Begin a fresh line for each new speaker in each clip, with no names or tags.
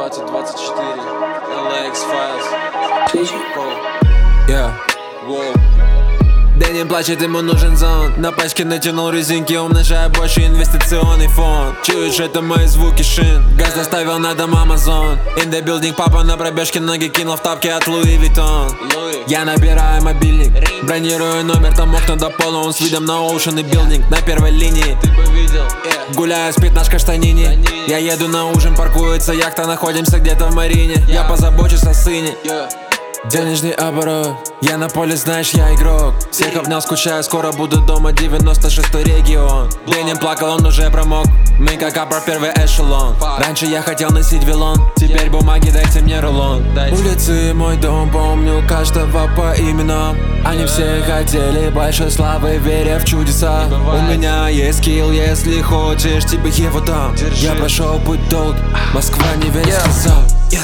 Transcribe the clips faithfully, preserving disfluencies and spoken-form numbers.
двадцать двадцать четыре эл эй икс Files.
Yeah.
Wow.
Дэнни плачет, ему нужен зонт. На пачке натянул резинки, умножая больше инвестиционный фонд. Чуешь, это мои звуки шин. Газ доставил на дом Amazon. In the building, папа на пробежке ноги кинул в тапки от Louis Vuitton. Я набираю мобильник, бронирую номер, там окна до пола, он с видом на Ocean и билдинг. На первой линии
Ты бы видел,
гуляю, спит наш каштанине. Я еду на ужин, паркуется яхта, находимся где-то в марине. Я позабочусь о сыне. Денежный оборот, я на поле, знаешь, я игрок. Всех обнял, скучаю, скоро буду дома, девяносто шестой регион. Дэнни плакал, он уже промок. Мы как апра, первый эшелон. Раньше я хотел носить вилон, теперь бумаги, дайте мне рулон. Улицы, мой дом, помню каждого по именам. Они все хотели большой славы, веря в чудеса. У меня есть скилл, если хочешь, тебе его дам. Я прошел путь долгий, Москва не верит в сказал.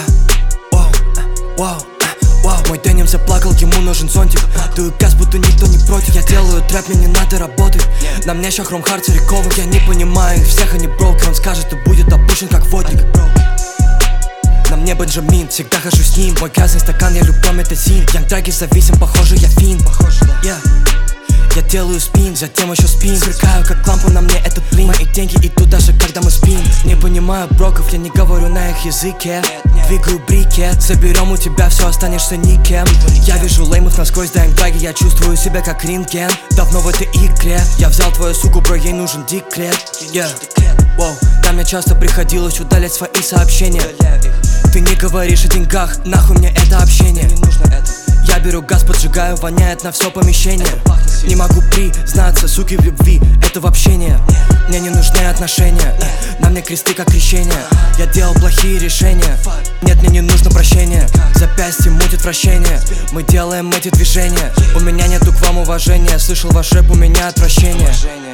Вау, мой Дэнни заплакал, ему нужен зонтик. Дую газ, будто никто не против. Я делаю трэп, мне не надо работать. На мне ща хром хард цариковых. Я не понимаю их всех, они броуки. Он скажет, ты будет опущен как водник. На мне Бенджамин, всегда хожу с ним. Мой грязный стакан, я люблю метазин. Янг драги зависим, похоже, я фин. yeah. Я делаю спин, затем еще спин. Сверкаю как лампа, на мне этот блин. Мои деньги идут даже когда мы спим. Не понимаю броков, я не говорю на их языке. Двигаю брикет, заберем у тебя все, останешься никем. Я вижу леймов насквозь, даем драги, я чувствую себя как рентген. Давно в этой игре, я взял твою суку, бро, ей нужен декрет. yeah. Wow. Да, мне часто приходилось удалять свои сообщения. Ты не говоришь о деньгах, нахуй мне это общение. Я беру газ, поджигаю, воняет на все помещение. Не могу признаться, суки, в любви, это вообще не. Мне не нужны отношения, на мне кресты как крещение. Я делал плохие решения, нет, мне не нужно прощения. Запястье мутит вращение, мы делаем эти движения. У меня нету к вам уважения, слышал ваш рэп, у меня отвращение.